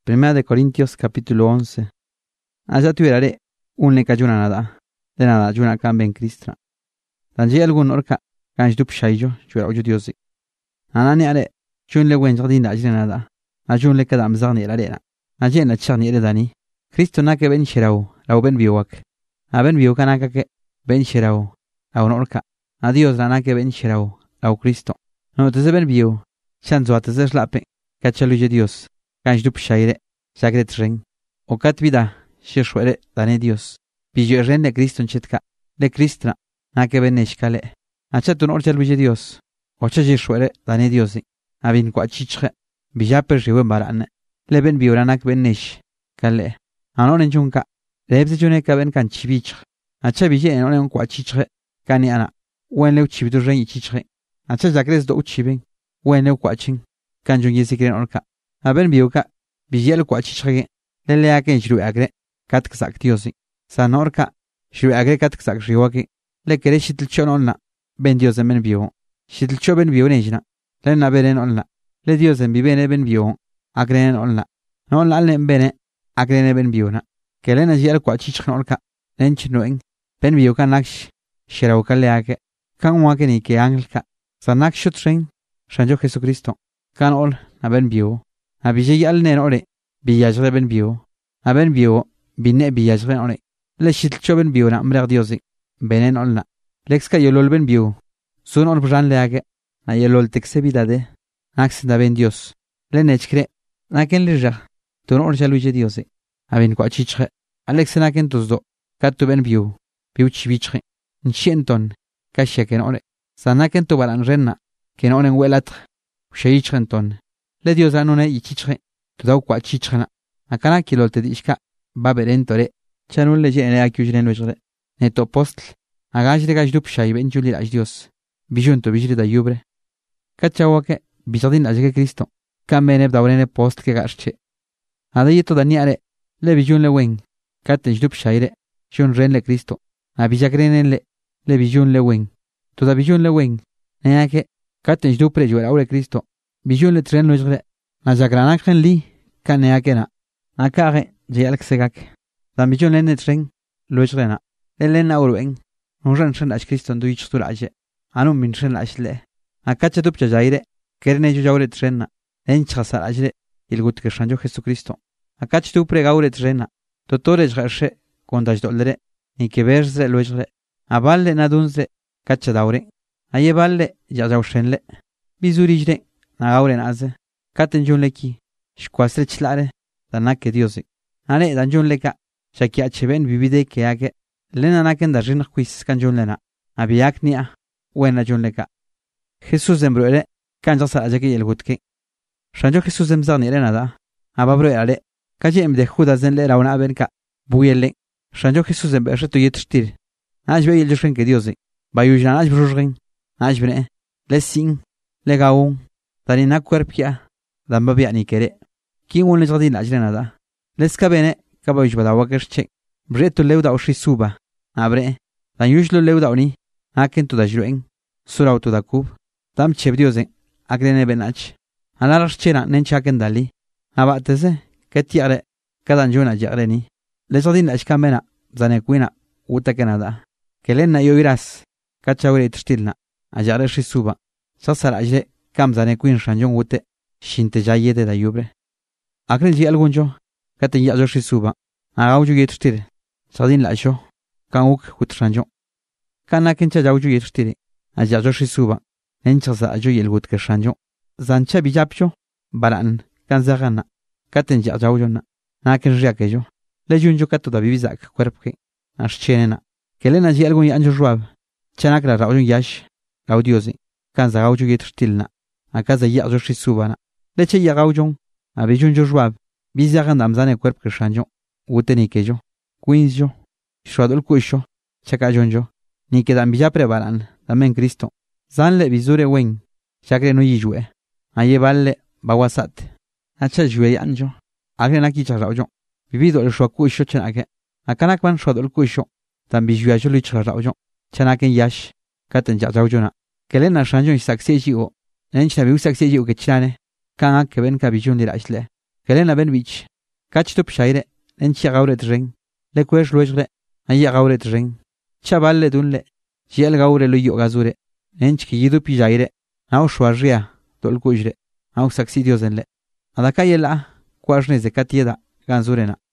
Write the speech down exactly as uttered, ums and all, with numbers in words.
Primera de Corintios capítulo once. Allá tuviera un le cayuna nada, de nada yuna cambia en Cristo. Tanji algún orca, canj dup shaijo, chura ojo Dios. Anani ale, chun le wen jardin da nada, ajun le kadam zarni la dena. Ajen la charni le dani. Cristo na que ben shirao, la ben biwak. A ben biwak na que ben shirao, a un orca. A Dios la na que ben shirao, a Cristo. No te se ben biu, chanzo a te se slape, cachaluje Dios. Canj dup shaire, sagret ring. O cat vida, shishwere, dane Dios. Pillo ren de Cristo en chetka, de Cristo, na que ben eshkale. Achatun orchaluje Dios. O chashishwere, dane Dios. Abin kwa chichre, bijaper riwen baran. Le ben biuranak ben nesh, kale. Anon en chunka, lebse chune ka ben kan chibich. Acha bije en onen kwa chichre, kani ana. Wen leu chibitu ren y chichre. Acha zakres do uchiben, wen leu kwa ching. Kanjung yesikren orka. Aben biuka, bijel kwa chichre, lele ake shru agre, kat ksak tiosi. Sanorka, shru agre kat ksak shriwaki, le kere shitil chon onna, ben Dios en ben biu. Shitil cho ben biu nejna, le na beren onna, le Dios en bibene ben biu, agrenen onna. Non la len bene, agrene ben biuna. Que le na jel kwa chichre orka, len chinoeng, ben biuka naksh, shirauka le ake, kan wake ni ke angelka, sanak shutring, Shanjo Jesucristo, kan ol, na ben biu. A bije al nen ore, biyajre ben biu. A ben biu, binne biyajre ore. Le shitl cho ben biu na mrer diosi. Benen olna. Lexka yolol ben biu. Sun ol bran leage. Na yolol tekse bidade. Nax da ben Dios. Le nechkre. Naken lirja. Tun or jaluje diosi. A ben kwa chichre. Alex naken tuzdo. Katu ben biu. Biu chivichre. Nshienton. Kasheken ore. Sanaken tu balan renna. Ken onen welatre. Sheichrenton. Le Dios anone y chichre, tudau kwa chichana. Akana kilol te dishka, baberentore, chanul le jene accusine lojre. Neto postl, agaj de gajdup shai ben juli aj Dios. Bijunto bijri da yubre. Kachawake, bijadin ajge Cristo. Kamene daurene post ke garche. Adayeto daniare, le bijun le wen. Katen jdup shaire, shun ren le Cristo. Abijagrenen le, le bijun le wen. Toda bijun le wen. Neake, katen jdup re juera ure Cristo. Bijun le tren lojre, na jagranak ren li, kane akena. Nakare, jayalk segak. Dan bijun le ne tren, lojre na. Le len na urwen, unran tren aj Kriston du ichtur aje. Anun min tren ajle. Akacha dup jajaire, kerne ju jaure tren na. En chasar ajle, ilgut ke shanjo Jesucristo. Akach tu pregaure tren na. Totore jgashe, kondaj dolere, ni que verse lojre. Aballe na dunze, kacha daure. Aye balle, jajaushenle. Bizurijre. Nagauren aze, katen jun leki, shkwasre chlare, danake Diosi. Ane dan jun leka, shaki acheben bibide ke ake, lena naken da rin quis kan jun lena, abiyak nia, wena jun leka. Jesús embroere, kan jasa ajaki el gutke. Shanjo Jesús emzani lena da, ababro ale, kaje em de juda zen le rauna abenka, buyele, Shanjo Jesús emberse tu yetshtir. Ajbe el joshen ke Diosi, bayujan ajbrujrin, ajbene, lesin, legaun. Tani na cuerpia, dan babia ni kere. Ki un le jardin ajre nada. Les kabene, kabayuj bada wakerche. Bretu leuda o shisuba. Abre, dan yujlo leuda oni. Aken tu da jruen. Surau tu da kub. Tam chebdioze, agrene benach. Alarash chera nenchaken dali. Abateze, ketiare, kadan juna jagreni. Les jardin ajkamena, zanequina, utakenada. Kelena yoiras, kachaure tstilna. Ajare shisuba. Sasar ajre. Kam zane queen shanjong wute, shinte jayede da yubre. Akren ji algunjo, katen ya jo shisuba, agauju yetrtire, sadin la sho, kan uk hut shanjong. Kan akencha jauju yetrtire, aja jo shisuba, enchaza ajo yelgut ke shanjong. Zancha bijapcho, baran, kan zagana, katen ja jaujona, naken riakejo, lejunjo kato da bibizak cuerpke, aschenena, kelena ji algun yanjo ruab, chanakra raujun yash, gaudiosi, kan zagauju yetrtilna. Akaza ya jo shisubana. Leche ya gaujong. Abijun jo ruab. Bizagan damzane cuerp que shanjo. Uteni kejo. Quinjo. Shwadul kuisho. Chakajonjo. Ni que dan bija prebaran. Damen Cristo. Zanle bizure wen. Chakre no yijue. Aye balle bawasat. Acha jue yanjo. Agre naki charaujo. Vivido el shwakuisho chanake. Akanakman shwadul kuisho. Dan bijua jo luch charaujo. Chanaken yash. Katen jajaujona. Kelena shanjo isakseji o. Nench na biusak seji uke chane, kan ak ben ka bijun dira isle. Kelena ben bich, Cach dup shaire, len chia gauret ren, le kwesh luejre, aya gauret ren. Chaballe dunle, jiel gaure lo yo gazure, len chkiyidu pijaire, au shwaria, tol kujre, au saksi Diosenle. Adaka yela, kwajne zekatieda, ganzurena.